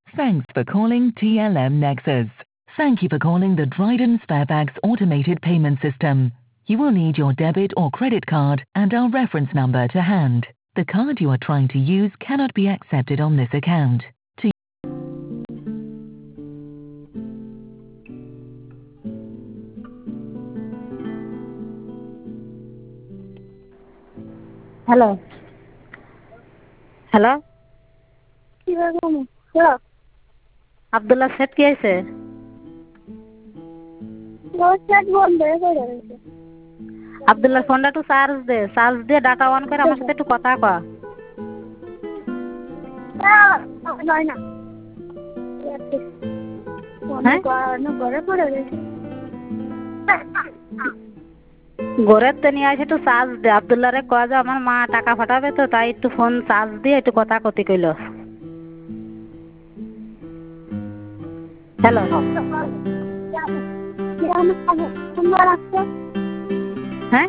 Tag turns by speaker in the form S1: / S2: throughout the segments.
S1: Thanks for calling TLM Nexus. Thank you for calling the Dryden Sparebags automated payment system. You will need your debit or credit card and our reference number to hand. The card you are trying to use cannot be accepted on this account. To
S2: Hello. Hello.
S3: Hello.
S2: Abdullah set কি হয়েছে? আব্দুল্লাহর ফোনটা একটু charge দিয়ে data on করে আমার সাথে একটু কথা কয়। ঘরের তো নিয়ে আসে একটু চার্জ দে। আব্দুল্লাহরে কয় যে আমার মা টাকা পাঠাবে তো তাই একটু ফোন চার্জ দিয়ে একটু কথা কতি কইল। হ্যালো। হ্যাঁ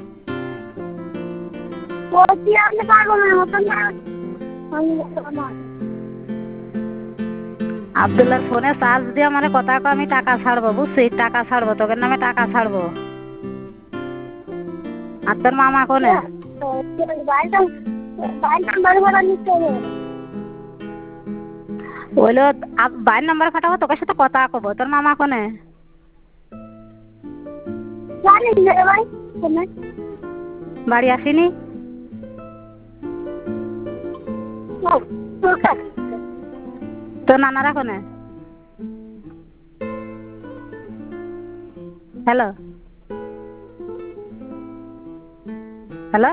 S2: আব্দুল্লাহর ফোনে চার্জ দিয়ে আমার কথা কয় আমি টাকা ছাড়বো বুঝছি টাকা ছাড়বো তোকে নামে টাকা ছাড়বো। আর তোর মামা কোনে? বললো বাইর নাম্বার ফাটাবো তোকে সাথে কথা কব। তোর মামা কোনে? বাড়ি আসিনি? তোর নানারা কোনে? হ্যালো হ্যালো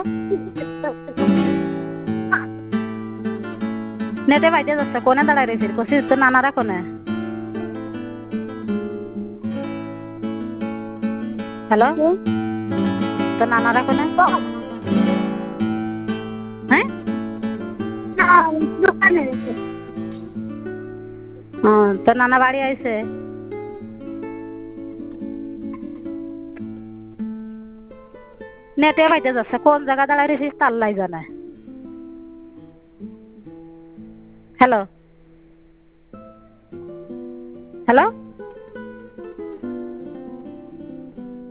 S2: নেটে বাইতে যাচ্ছে কোনে দাঁড়ায় রয়েছিস কছিস তোর নানারা কোনে? হ্যালো তোর নানারা কোনে? হ্যাঁ তোর নানা বাড়ি আইছে? নেটে বাইতে যাচ্ছে কোন জায়গা দাঁড়ায় রয়েছিস তার লাই জানে। Hello hello